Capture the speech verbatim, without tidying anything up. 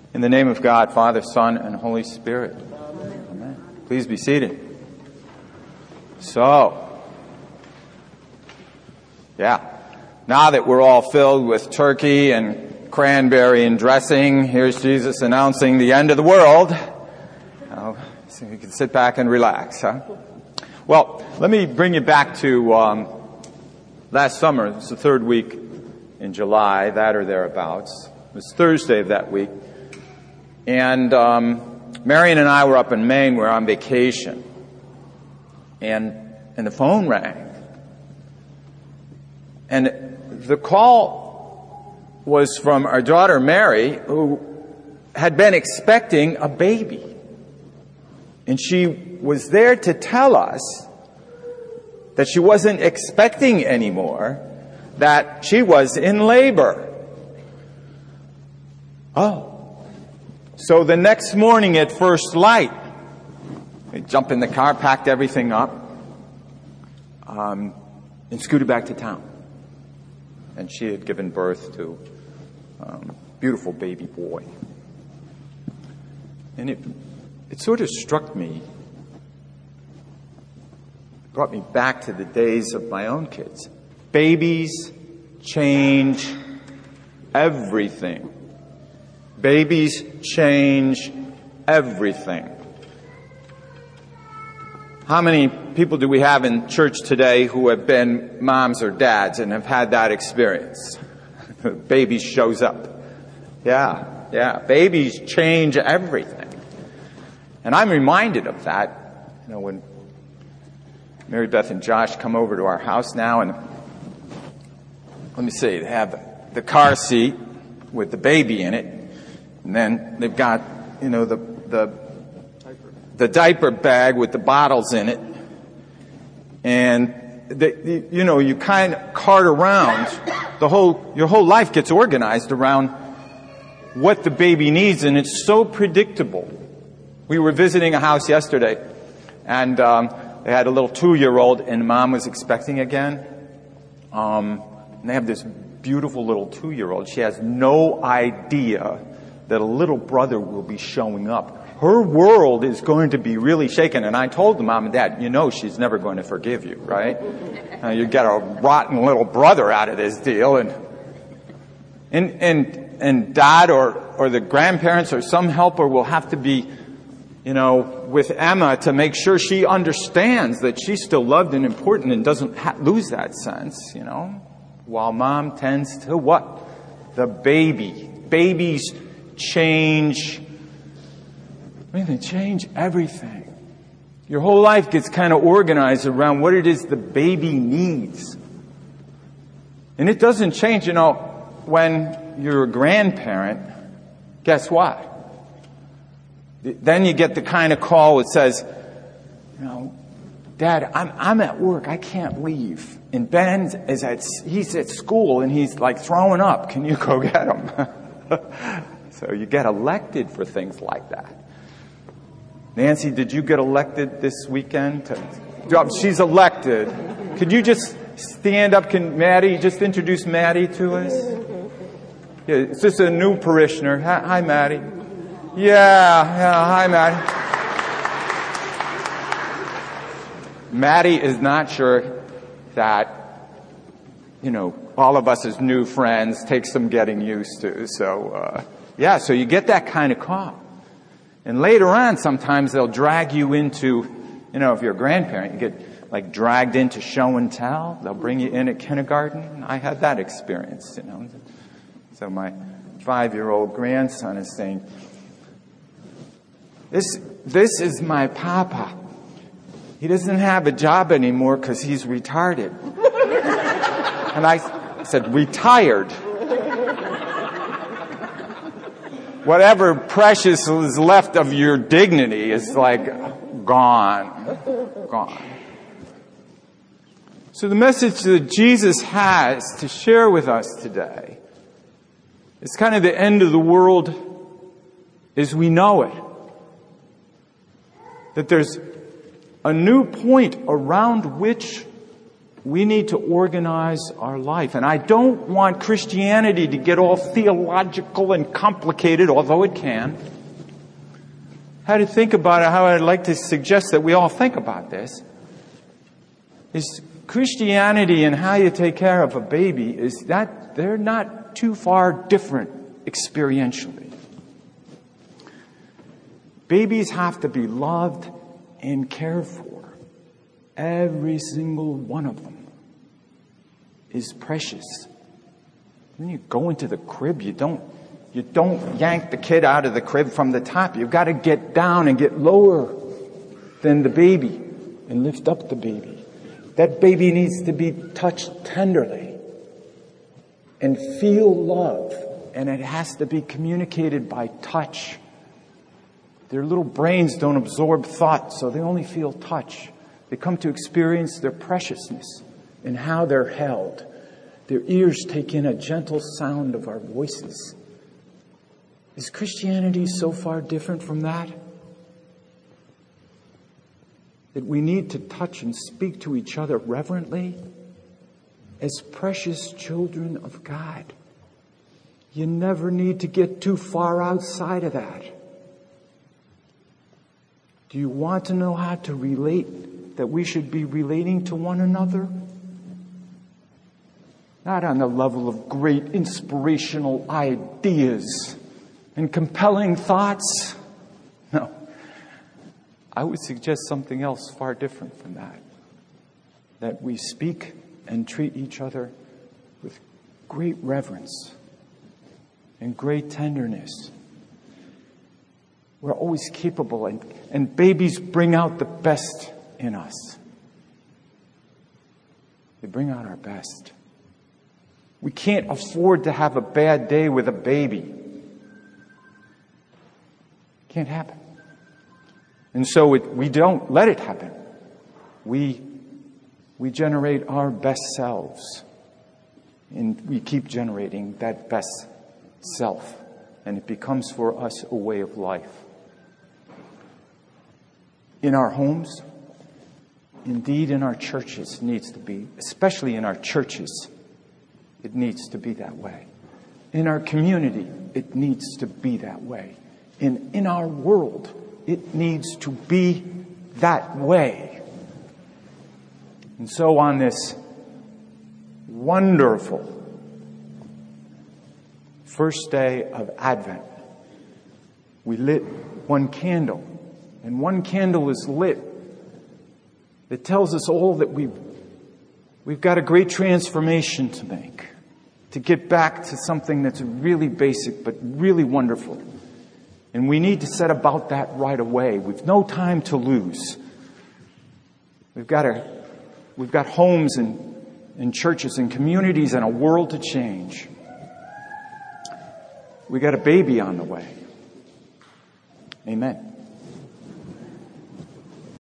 In the name of God, Father, Son, and Holy Spirit. Amen. Please be seated. So, yeah, now that we're all filled with turkey and cranberry and dressing, here's Jesus announcing the end of the world. Uh, so you can sit back and relax, huh? Well, let me bring you back to um, last summer. It's the third week in July, that or thereabouts. It was Thursday of that week. And um, Marion and I were up in Maine. We were on vacation. And, and the phone rang. And the call was from our daughter, Mary, who had been expecting a baby. And she was there to tell us that she wasn't expecting anymore, that she was in labor. Oh. So the next morning at first light, we jumped in the car, packed everything up, um, and scooted back to town. And she had given birth to um, a beautiful baby boy. And it, it sort of struck me, brought me back to the days of my own kids. Babies change everything. Babies change everything. How many people do we have in church today who have been moms or dads and have had that experience? Baby shows up. Yeah, yeah. Babies change everything. And I'm reminded of that, you know, when Mary Beth and Josh come over to our house now, and let me see, they have the car seat with the baby in it. And then they've got, you know, the the the diaper bag with the bottles in it. And, the, you know, you kind of cart around, the whole, your whole life gets organized around what the baby needs, and it's so predictable. We were visiting a house yesterday, and um, they had a little two-year-old, and mom was expecting again. Um, and they have this beautiful little two-year-old. She has no idea that a little brother will be showing up. Her world is going to be really shaken. And I told the mom and dad, you know she's never going to forgive you, right? Uh, you get a rotten little brother out of this deal. And and and, and dad or, or the grandparents or some helper will have to be, you know, with Emma to make sure she understands that she's still loved and important and doesn't ha- lose that sense, you know, while mom tends to what? The baby. Babies change, I mean, they change everything. Your whole life gets kind of organized around what it is the baby needs. And it doesn't change, you know, when you're a grandparent, guess what? Then you get the kind of call that says, you know, Dad, I'm, I'm at work, I can't leave. And Ben is at, he's at school and he's like throwing up. Can you go get him? So you get elected for things like that. Nancy, did you get elected this weekend? To, she's elected. Could you just stand up? Can Maddie just introduce Maddie to us? Yeah, is this a new parishioner? Hi, hi Maddie. Yeah, yeah, hi Maddie. Maddie is not sure that, you know, all of us as new friends take some getting used to. So, uh, yeah, so you get that kind of call. And later on, sometimes they'll drag you into, you know, if you're a grandparent, you get like dragged into show and tell. They'll bring you in at kindergarten. I had that experience, you know. So my five-year-old grandson is saying, this, this is my papa. He doesn't have a job anymore because he's retarded. And I said, retired? Whatever precious is left of your dignity is like gone. Gone. So the message that Jesus has to share with us today is kind of the end of the world as we know it. That there's a new point around which We need to organize our life. And I don't want Christianity to get all theological and complicated, although it can. How to think about it, how I'd like to suggest that we all think about this, is Christianity and how you take care of a baby is that they're not too far different experientially. Babies have to be loved and cared for. Every single one of them is precious. When you go into the crib, you don't you don't yank the kid out of the crib from the top. You've got to get down and get lower than the baby and lift up the baby. That baby needs to be touched tenderly and feel love, and it has to be communicated by touch. Their little brains don't absorb thought, so they only feel touch. They come to experience their preciousness and how they're held. Their ears take in a gentle sound of our voices. Is Christianity so far different from that? That we need to touch and speak to each other reverently as precious children of God. You never need to get too far outside of that. Do you want to know how to relate, that we should be relating to one another? Not on the level of great inspirational ideas and compelling thoughts. No. I would suggest something else far different from that. That we speak and treat each other with great reverence and great tenderness. We're always capable, and, and babies bring out the best in us. They bring out our best. We can't afford to have a bad day with a baby. Can't happen. And so it, we don't let it happen. We, we generate our best selves. And we keep generating that best self. And it becomes for us a way of life. In our homes, indeed in our churches, needs to be, especially in our churches, it needs to be that way. In our community, it needs to be that way. And in our world, it needs to be that way. And so on this wonderful first day of Advent, we lit one candle. And one candle is lit that tells us all that we've, we've got a great transformation to make, to get back to something that's really basic but really wonderful. And we need to set about that right away. We've no time to lose. We've got a, we've got homes and, and churches and communities and a world to change. We got a baby on the way. Amen.